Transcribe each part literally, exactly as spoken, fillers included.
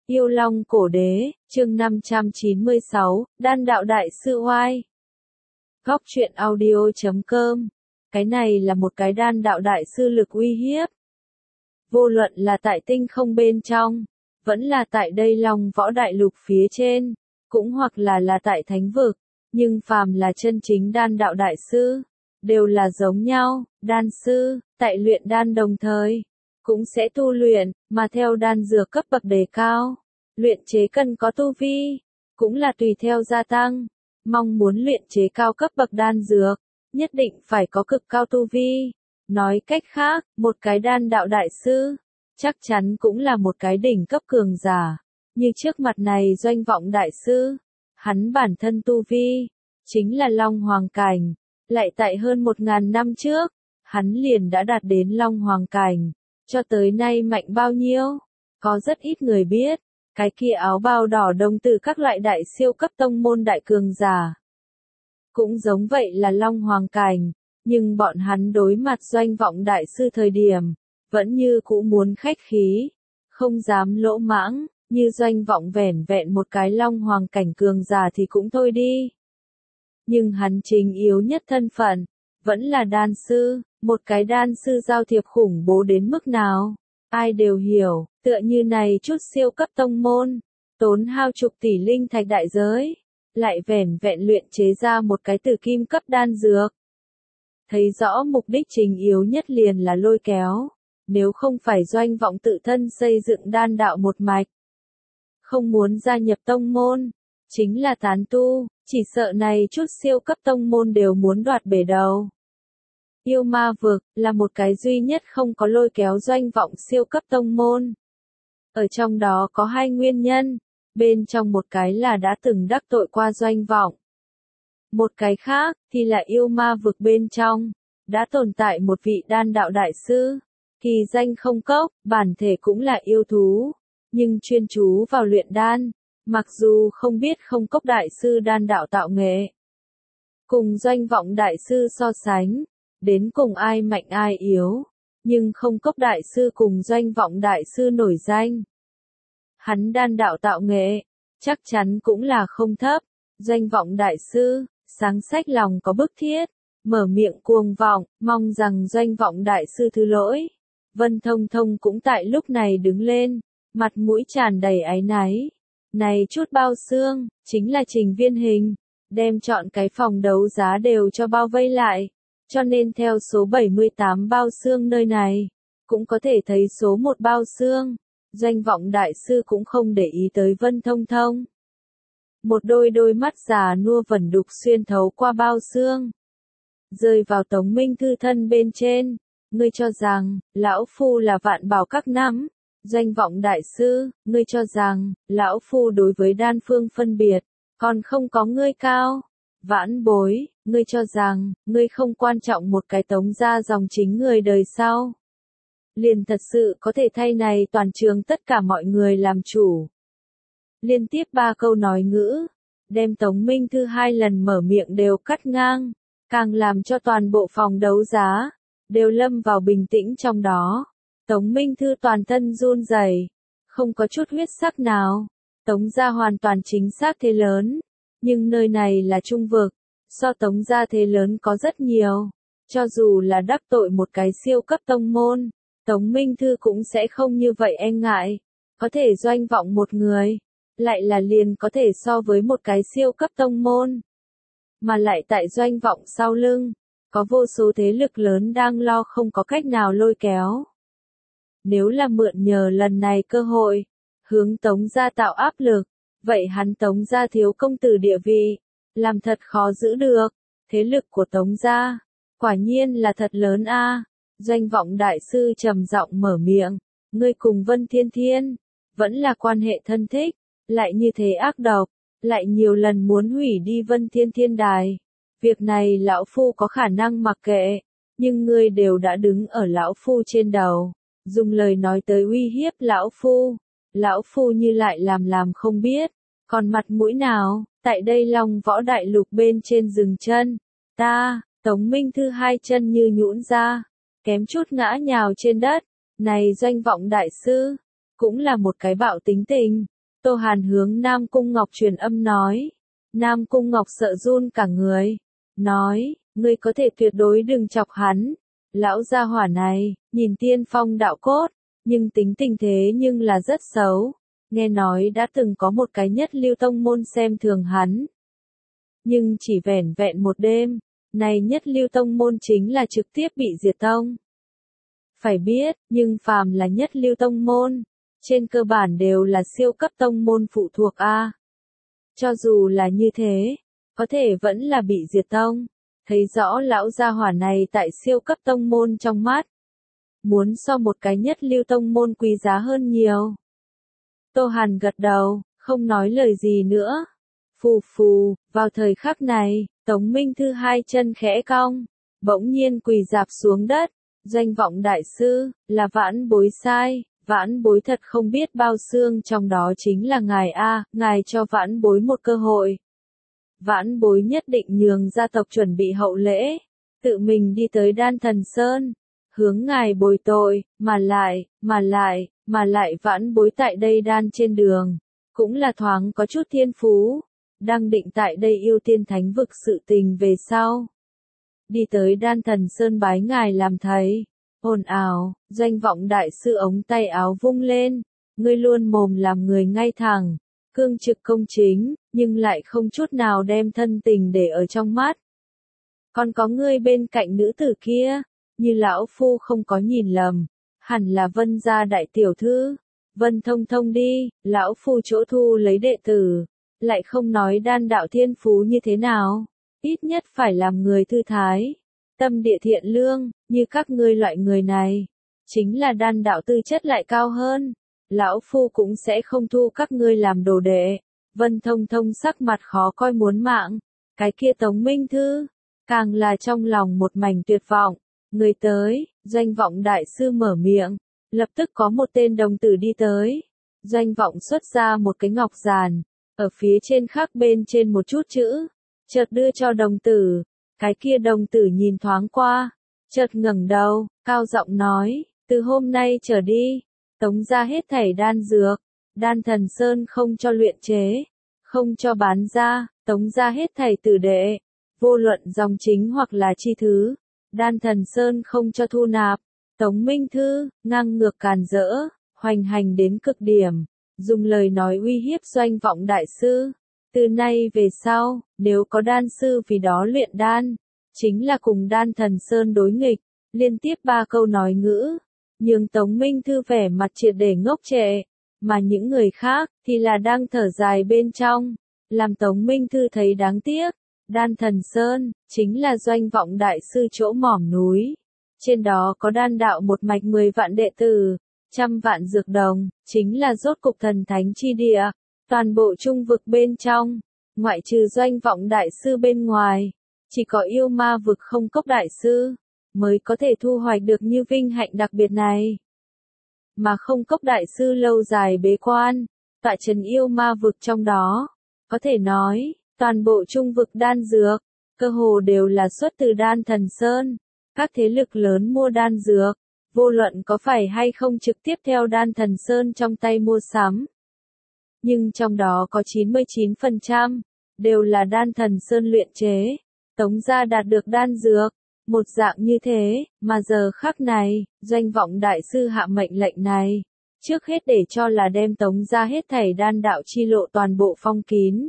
Yêu Long Cổ Đế, chương năm trăm chín mươi sáu, Đan Đạo Đại Sư Oai. Góc truyện audio chấm com. Cái này là một cái đan đạo đại sư lực uy hiếp. Vô luận là tại tinh không bên trong, vẫn là tại đây Long Võ Đại Lục phía trên, cũng hoặc là là tại thánh vực, nhưng phàm là chân chính đan đạo đại sư, đều là giống nhau, đan sư, tại luyện đan đồng thời, cũng sẽ tu luyện, mà theo đan dược cấp bậc đề cao, luyện chế cần có tu vi, cũng là tùy theo gia tăng, mong muốn luyện chế cao cấp bậc đan dược, nhất định phải có cực cao tu vi. Nói cách khác, một cái đan đạo đại sư, chắc chắn cũng là một cái đỉnh cấp cường giả, như trước mặt này Doanh Vọng đại sư, hắn bản thân tu vi, chính là Long Hoàng Cảnh, lại tại hơn một ngàn năm trước, hắn liền đã đạt đến Long Hoàng Cảnh, cho tới nay mạnh bao nhiêu, có rất ít người biết, cái kia áo bào đỏ đồng từ các loại đại siêu cấp tông môn đại cường giả. Cũng giống vậy là Long Hoàng Cảnh, nhưng bọn hắn đối mặt Doanh Vọng đại sư thời điểm, vẫn như cũ muốn khách khí, không dám lỗ mãng, như Doanh Vọng vẻn vẹn một cái Long Hoàng Cảnh cường giả thì cũng thôi đi. Nhưng hắn chính yếu nhất thân phận, vẫn là đan sư, một cái đan sư giao thiệp khủng bố đến mức nào, ai đều hiểu, tựa như này chút siêu cấp tông môn, tốn hao chục tỷ linh thạch đại giới, lại vẻn vẹn luyện chế ra một cái tử kim cấp đan dược. Thấy rõ mục đích chính yếu nhất liền là lôi kéo, nếu không phải Doanh Vọng tự thân xây dựng đan đạo một mạch, không muốn gia nhập tông môn, chính là tán tu, chỉ sợ này chút siêu cấp tông môn đều muốn đoạt bể đầu. Yêu Ma Vực là một cái duy nhất không có lôi kéo Doanh Vọng siêu cấp tông môn. Ở trong đó có hai nguyên nhân, bên trong một cái là đã từng đắc tội qua Doanh Vọng. Một cái khác thì là Yêu Ma Vực bên trong, đã tồn tại một vị đan đạo đại sư, kỳ danh Không Cốc, bản thể cũng là yêu thú, nhưng chuyên chú vào luyện đan, mặc dù không biết Không Cốc đại sư đan đạo tạo nghệ. Cùng Doanh Vọng đại sư so sánh, đến cùng ai mạnh ai yếu, nhưng Không Cốc đại sư cùng Doanh Vọng đại sư nổi danh. Hắn đan đạo tạo nghệ, chắc chắn cũng là không thấp, Doanh Vọng đại sư, sáng sách lòng có bức thiết, mở miệng cuồng vọng, mong rằng Doanh Vọng đại sư thứ lỗi. Vân Thông Thông cũng tại lúc này đứng lên, mặt mũi tràn đầy áy náy. Này chút bao xương, chính là Trình Viên Hình, đem chọn cái phòng đấu giá đều cho bao vây lại, cho nên theo số bảy mươi tám bao xương nơi này, cũng có thể thấy số một bao xương. Doanh Vọng đại sư cũng không để ý tới Vân Thông Thông. Một đôi đôi mắt già nua vẩn đục xuyên thấu qua bao xương, rơi vào Tống Minh Thư thân bên trên. Ngươi cho rằng, lão phu là vạn bảo các nắm. Doanh Vọng đại sư, ngươi cho rằng, lão phu đối với đan phương phân biệt, còn không có ngươi cao. Vãn bối, ngươi cho rằng, ngươi không quan trọng một cái Tống gia dòng chính người đời sau. Liền thật sự có thể thay này toàn trường tất cả mọi người làm chủ. Liên tiếp ba câu nói ngữ, đem Tống Minh Thư hai lần mở miệng đều cắt ngang, càng làm cho toàn bộ phòng đấu giá, đều lâm vào bình tĩnh trong đó. Tống Minh Thư toàn thân run rẩy, không có chút huyết sắc nào. Tống gia hoàn toàn chính xác thế lớn, nhưng nơi này là trung vực, so Tống gia thế lớn có rất nhiều. Cho dù là đắc tội một cái siêu cấp tông môn, Tống Minh Thư cũng sẽ không như vậy e ngại. Có thể Doanh Vọng một người, lại là liền có thể so với một cái siêu cấp tông môn. Mà lại tại Doanh Vọng sau lưng, có vô số thế lực lớn đang lo không có cách nào lôi kéo. Nếu là mượn nhờ lần này cơ hội, hướng Tống gia tạo áp lực, vậy hắn Tống gia thiếu công tử địa vị, làm thật khó giữ được. Thế lực của Tống gia, quả nhiên là thật lớn a. Doanh Vọng đại sư trầm giọng mở miệng, ngươi cùng Vân Thiên Thiên, vẫn là quan hệ thân thích, lại như thế ác độc, lại nhiều lần muốn hủy đi Vân Thiên Thiên đài. Việc này lão phu có khả năng mặc kệ, nhưng ngươi đều đã đứng ở lão phu trên đầu, dùng lời nói tới uy hiếp lão phu. Lão phu như lại làm làm không biết, còn mặt mũi nào, tại đây Long Võ Đại Lục bên trên dừng chân. Ta, Tống Minh Thư hai chân như nhũn ra, kém chút ngã nhào trên đất. Này Doanh Vọng đại sư, cũng là một cái bạo tính tình, Tô Hàn hướng Nam Cung Ngọc truyền âm nói. Nam Cung Ngọc sợ run cả người. Nói, ngươi có thể tuyệt đối đừng chọc hắn. Lão gia hỏa này, nhìn tiên phong đạo cốt, nhưng tính tình thế nhưng là rất xấu. Nghe nói đã từng có một cái nhất lưu tông môn xem thường hắn. Nhưng chỉ vẻn vẹn một đêm, này nhất lưu tông môn chính là trực tiếp bị diệt tông. Phải biết, nhưng phàm là nhất lưu tông môn, trên cơ bản đều là siêu cấp tông môn phụ thuộc A. Cho dù là như thế, có thể vẫn là bị diệt tông. Thấy rõ lão gia hỏa này tại siêu cấp tông môn trong mắt. Muốn so một cái nhất lưu tông môn quý giá hơn nhiều. Tô Hàn gật đầu, không nói lời gì nữa. Phù phù, vào thời khắc này, Tống Minh Thư hai chân khẽ cong, bỗng nhiên quỳ dạp xuống đất. Doanh Vọng đại sư, là vãn bối sai, vãn bối thật không biết bao xương trong đó chính là ngài A, ngài cho vãn bối một cơ hội. Vãn bối nhất định nhường gia tộc chuẩn bị hậu lễ, tự mình đi tới Đan Thần Sơn, hướng ngài bồi tội, mà lại, mà lại, mà lại vãn bối tại đây đan trên đường, cũng là thoáng có chút thiên phú, đang định tại đây yêu tiên thánh vực sự tình về sau. Đi tới Đan Thần Sơn bái ngài làm thầy, ồn ào, Doanh Vọng đại sư ống tay áo vung lên, ngươi luôn mồm làm người ngay thẳng, cương trực công chính, nhưng lại không chút nào đem thân tình để ở trong mắt. Còn có ngươi bên cạnh nữ tử kia, như lão phu không có nhìn lầm, hẳn là Vân gia đại tiểu thư, Vân Thông Thông đi, lão phu chỗ thu lấy đệ tử, lại không nói đan đạo thiên phú như thế nào, ít nhất phải làm người thư thái, tâm địa thiện lương, như các ngươi loại người này, chính là đan đạo tư chất lại cao hơn, lão phu cũng sẽ không thu các ngươi làm đồ đệ. Vân Thông Thông sắc mặt khó coi muốn mạng, cái kia Tống Minh Thư, càng là trong lòng một mảnh tuyệt vọng. Người tới, Doanh Vọng đại sư mở miệng, lập tức có một tên đồng tử đi tới. Doanh Vọng xuất ra một cái ngọc giàn, ở phía trên khắc bên trên một chút chữ, chợt đưa cho đồng tử. Cái kia đồng tử nhìn thoáng qua, chợt ngẩng đầu, cao giọng nói, từ hôm nay trở đi, Tống gia hết thảy đan dược, Đan Thần Sơn không cho luyện chế, không cho bán ra, Tống gia hết thảy tử đệ, vô luận dòng chính hoặc là chi thứ. Đan Thần Sơn không cho thu nạp. Tống Minh Thư, ngang ngược càn rỡ, hoành hành đến cực điểm, dùng lời nói uy hiếp Doanh Vọng đại sư. Từ nay về sau, nếu có đan sư vì đó luyện đan, chính là cùng Đan Thần Sơn đối nghịch, liên tiếp ba câu nói ngữ, nhưng Tống Minh Thư vẻ mặt triệt để ngốc trệ, mà những người khác thì là đang thở dài bên trong, làm Tống Minh Thư thấy đáng tiếc. Đan Thần Sơn, chính là Doanh Vọng đại sư chỗ mỏm núi. Trên đó có đan đạo một mạch mười vạn đệ tử, trăm vạn dược đồng, chính là rốt cục thần thánh chi địa. Toàn bộ trung vực bên trong, ngoại trừ Doanh Vọng đại sư bên ngoài, chỉ có yêu ma vực không cốc đại sư, mới có thể thu hoạch được như vinh hạnh đặc biệt này. Mà không cốc đại sư lâu dài bế quan, tọa trấn yêu ma vực trong đó, có thể nói, toàn bộ trung vực đan dược, cơ hồ đều là xuất từ Đan Thần Sơn. Các thế lực lớn mua đan dược, vô luận có phải hay không trực tiếp theo Đan Thần Sơn trong tay mua sắm. Nhưng trong đó có chín mươi chín phần trăm, đều là Đan Thần Sơn luyện chế. Tống gia đạt được đan dược, một dạng như thế, mà giờ khắc này, Doanh Vọng đại sư hạ mệnh lệnh này. Trước hết để cho là đem Tống gia hết thảy đan đạo chi lộ toàn bộ phong kín.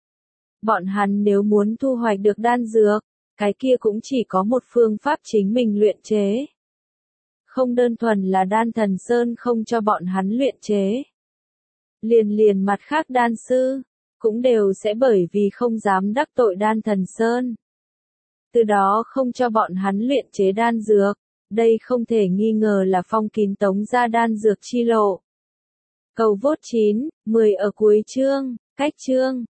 Bọn hắn nếu muốn thu hoạch được đan dược, cái kia cũng chỉ có một phương pháp chính mình luyện chế. Không đơn thuần là Đan Thần Sơn không cho bọn hắn luyện chế. Liền liền mặt khác đan sư, cũng đều sẽ bởi vì không dám đắc tội Đan Thần Sơn. Từ đó không cho bọn hắn luyện chế đan dược, đây không thể nghi ngờ là phong kín Tống gia đan dược chi lộ. Cầu vốt chín, mười ở cuối chương, cách chương.